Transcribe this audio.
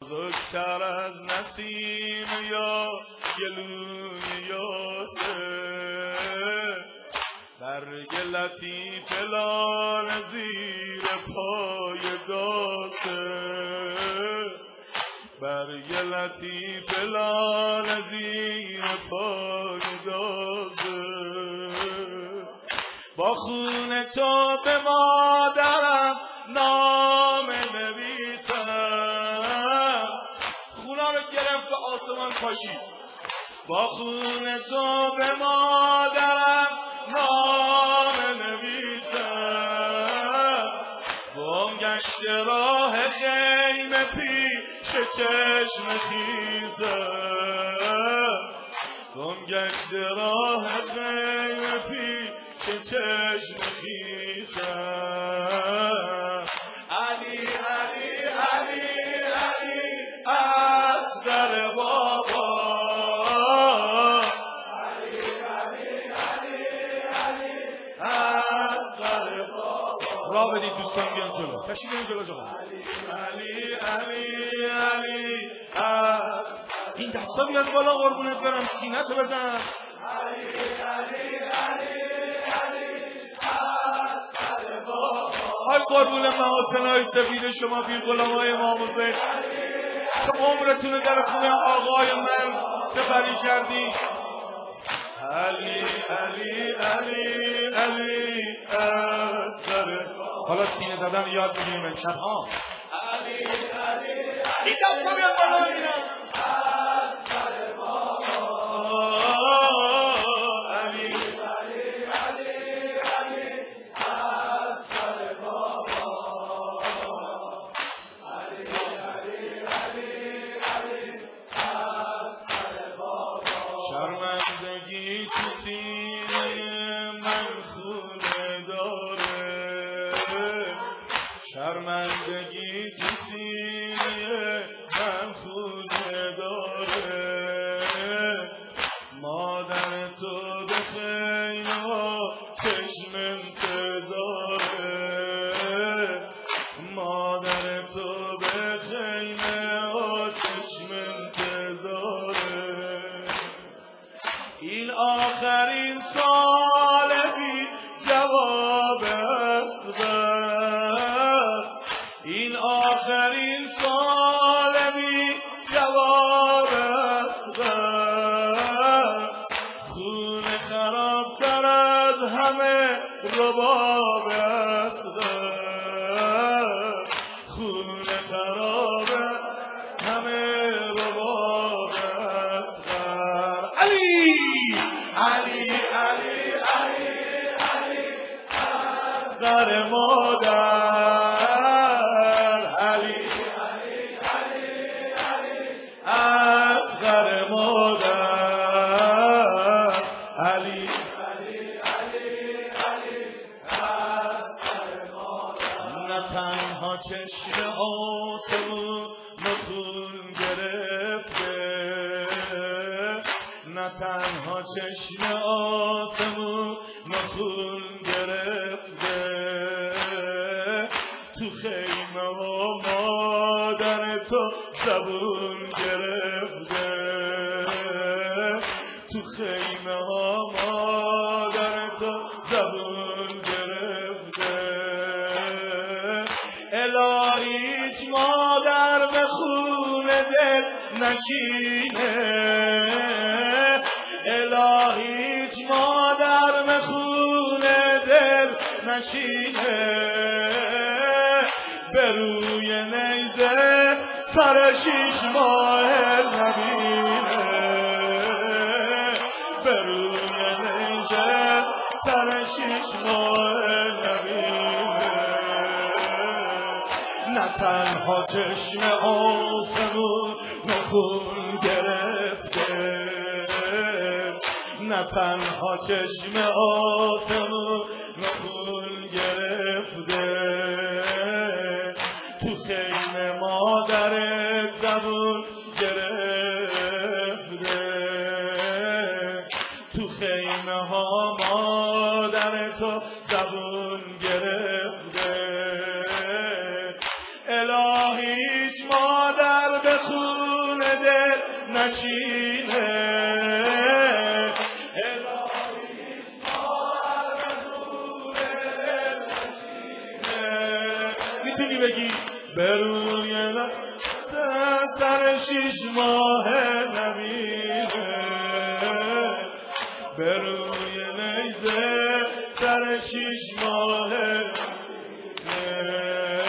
بزرگتر از نسیم یا گلوی یاسه، برگ لطیف لال زیر پای داسه، برگ لطیف لال زیر پای داسه. با خون تو به مادرم نام نویسم، خونا رو گرفت به آسمان پاشید. با خون تو به مادرم نام نویسم، گم گشت راه خیمه پیش چشم خیزم، گم گشت راه خیمه پیش چشم خیزم. علی علی علی علی اصغر بابا، علی علی علی علی اصغر بابا. راه بدید دوستان بیان جلو، تشریف بیارید جلو جلو. علی علی علی اصغر. این دستا بیاد بالا قربونت برم، سینه‌تو بزن. علی علی علی های قربون محاسنهای سفید شما، پیر غلامای امام حسین که عمرتون در خونه آقای من سپری کردی. علی علی علی علی اصغر. حالا سینه زدن یاد میگیریم امشب ها. علی علی این دستا بیاد بالا ببینم. اصغر بابا، علی شرمندگی تو سینه من خونه داره، شرمندگی تو سینه من خونه داره. مادر تو به خیمه چشم انتظاره، مادر تو به خیمه چشم انتظاره. این آخرین سال بی جواب اصغر، این آخرین سال بی جواب اصغر. خون خرابتر از همه رباب اصغر، خون خراب همه رباب اصغر. علی علی علی علی علی اصغر مادر، علی علی علی علی اصغر مادر، علی علی علی علی اصغر مادر. نه تنها چشم آسمون خون گرفته، نه تنها چشم آسمون خون گرفته. تو خیمه ها مادر تو زبون گرفته، تو خیمه ها مادر تو زبون گرفته. الهی هیچ مادر به خون دل نشینه، الهی هیچ مادر به خون دل نشینه. به روی نیزه سر 6 ماه نبینه، به روی نیزه سر 6 ماه نبینه. نه تنها چشم آسمون خون گرفته، نه تنها چشم آسمون خون گرفته. تو خیمه مادرت زبون گرفته، تو خیمه ها مادرت زبون گرفته. الهی هیچ مادر به خون دل نشینه میتونی بگی بروی سر 6 ماه نبینه بروی نیزه سر 6 ماه